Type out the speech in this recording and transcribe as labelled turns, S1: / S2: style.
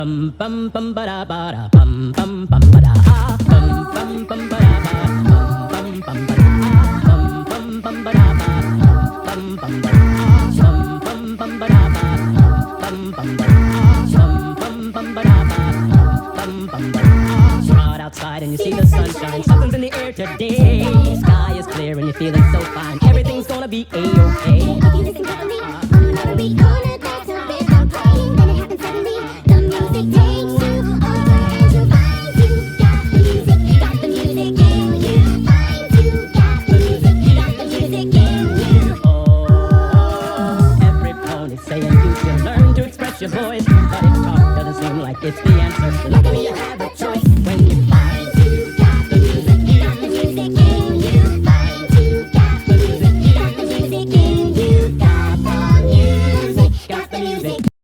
S1: Bum bum bum ba da ba da bum bum bum ba da ah bum bum bum ba da ba bum bum bum ba da ah bum bum bum ba da ba bum bum ba ah bum bum bum ba da ba bum bum ba ah bum bum ba da ba bum bum ba you're out outside and you see the sunshine, something's in the air today. Sky is clear and you're feeling so fine. Everything's gonna be a-okay.
S2: If you listen carefully, on every corner there's a rhythm playing. Then it happens suddenly. The music takes you over and you find you got the music, got the music in you. Find you got the music, got the music in you.
S1: Oh, every pony's saying you should learn to express your voice, but if talk doesn't seem like it's the answer, luckily you have